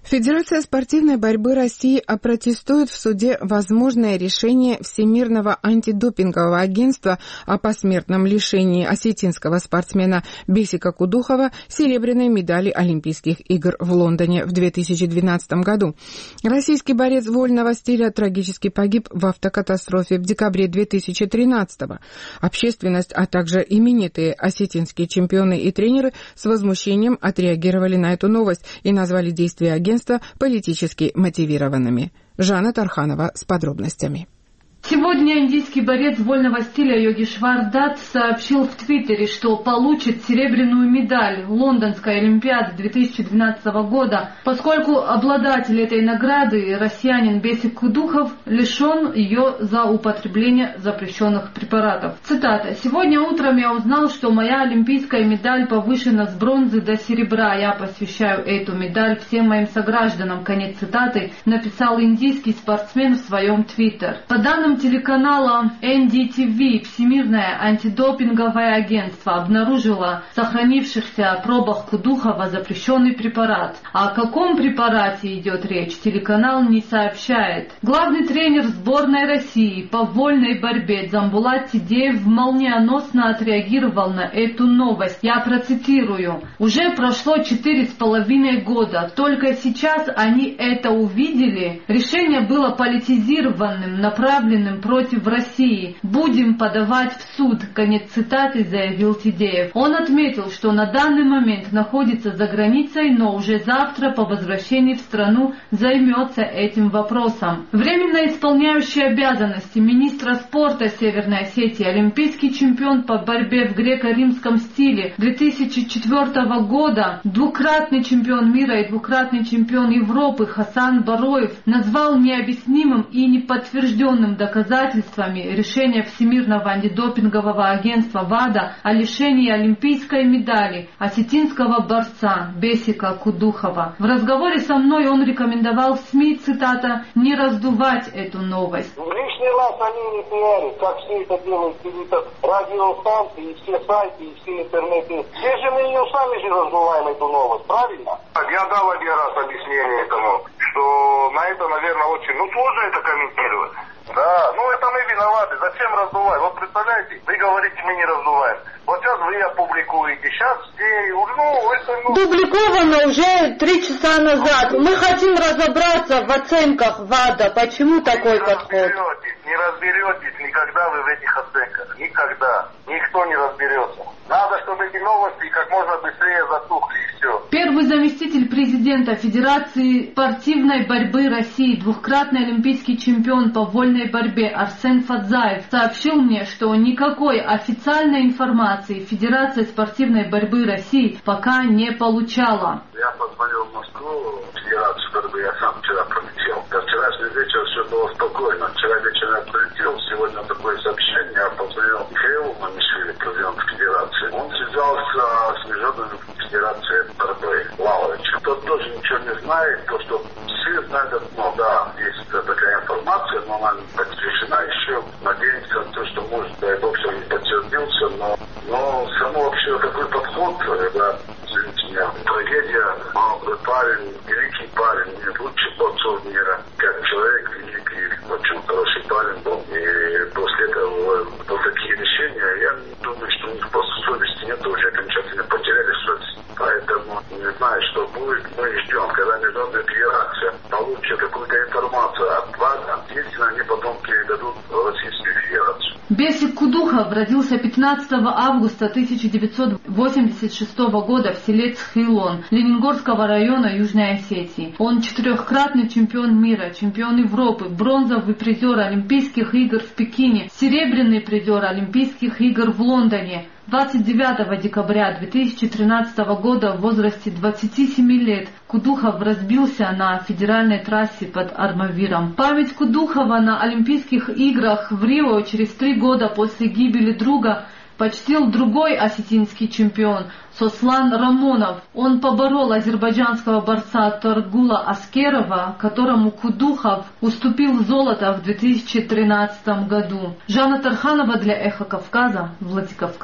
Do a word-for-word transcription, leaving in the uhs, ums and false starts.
Федерация спортивной борьбы России опротестует в суде возможное решение Всемирного антидопингового агентства о посмертном лишении осетинского спортсмена Бесика Кудухова серебряной медали Олимпийских игр в Лондоне в две тысячи двенадцатом году. Российский борец вольного стиля трагически погиб в автокатастрофе в декабре две тысячи тринадцатого. Общественность, а также именитые осетинские чемпионы и тренеры с возмущением отреагировали на эту новость и назвали действия агентства политически мотивированными. Жанна Тарханова с подробностями. Сегодня индийский борец вольного стиля Йогешвар Датт сообщил в Твиттере, что получит серебряную медаль Лондонской Олимпиады две тысячи двенадцатого года, поскольку обладатель этой награды, россиянин Бесик Кудухов, лишен ее за употребление запрещенных препаратов. Цитата. «Сегодня утром я узнал, что моя олимпийская медаль повышена с бронзы до серебра. Я посвящаю эту медаль всем моим согражданам». Конец цитаты написал индийский спортсмен в своем Твиттер. По данным телеканала эн ди ти ви, Всемирное антидопинговое агентство обнаружило в сохранившихся пробах Кудухова запрещенный препарат. О каком препарате идет речь, телеканал не сообщает. Главный тренер сборной России по вольной борьбе Дзамбулат Тидеев молниеносно отреагировал на эту новость. Я процитирую. «Уже прошло четыре с половиной года. Только сейчас они это увидели. Решение было политизированным, направленным против России. Будем подавать в суд». Конец цитаты, заявил Тидеев. Он отметил, что на данный момент находится за границей, но уже завтра по возвращении в страну займется этим вопросом. Временно исполняющий обязанности министра спорта Северной Осетии, олимпийский чемпион по борьбе в греко-римском стиле две тысячи четвёртого года, двукратный чемпион мира и двукратный чемпион Европы Хасан Бароев назвал необъяснимым и неподтвержденным доказательствами решения Всемирного антидопингового агентства ВАДА о лишении олимпийской медали осетинского борца Бесика Кудухова. В разговоре со мной он рекомендовал в СМИ, цитата, «не раздувать эту новость». Лишний раз они не пиарят, как все это делают, какие-то радиостанции, и все сайты, и все интернеты. Все же мы ее сами же раздуваем, эту новость, правильно? Я дал один раз объяснение этому, что на это, наверное, очень, ну, сложно это комментировать. Да, ну это мы виноваты. Зачем раздувать? Вот представляете, вы говорите, мы не раздуваем. Вот сейчас вы опубликуете. Сейчас все, ну, это... Ну... Дубликовано уже три часа назад. Мы хотим разобраться в оценках ВАДА. Почему такой подход? Не разберетесь, не разберетесь никогда вы в этих оценках. Никогда. Никто не разберется. Надо, чтобы эти новости как можно быстрее затухли, и все. Первый заместитель президента Федерации спортивной борьбы России, двукратный олимпийский чемпион по вольной борьбе Арсен Фадзаев сообщил мне, что никакой официальной информации Федерация спортивной борьбы России пока не получала. Я позвонил в Москву, в Федерацию борьбы, я сам вчера пролетел. До вчерашнего вечера все было спокойно. Вчера вечером я прилетел, сегодня такое сообщение, я позвонил Михаилу Мамишвили, президенту Федерации. Он связался с Международной Федерацией борьбы Лавовичем. Тот тоже ничего не знает, то, что все знают одно, да, есть такая информация, но она не подтверждена еще. Надеемся на то, что может, дай бог, что не подтвердился, но, но само вообще такой подход, когда, извините меня, трагедия, молодой парень, великий парень, лучший борцов мира, как человек великий, очень хороший парень был, и после этого вот такие решения, я думаю, что у них просто совести нет, уже окончательно потеряли совесть. Поэтому не знаю, что будет, мы ждем, когда Международная Федерация получит какую-то информацию от ВАДА, естественно, они потом передадут в Российскую Федерацию. Бесик Кудухов родился пятнадцатого августа тысяча девятьсот восемьдесят шестого года в селе Цхилон Ленингорского района Южной Осетии. Он четырехкратный чемпион мира, чемпион Европы, бронзовый призер Олимпийских игр в Пекине, серебряный призер Олимпийских игр в Лондоне. двадцать девятого декабря две тысячи тринадцатого года в возрасте двадцати семи лет Кудухов разбился на федеральной трассе под Армавиром. Память Кудухова на Олимпийских играх в Рио через три года после гибели друга почтил другой осетинский чемпион Сослан Рамонов. Он поборол азербайджанского борца Торгула Аскерова, которому Кудухов уступил золото в две тысячи тринадцатом году. Жанна Тарханова для Эхо Кавказа, Владикавказ.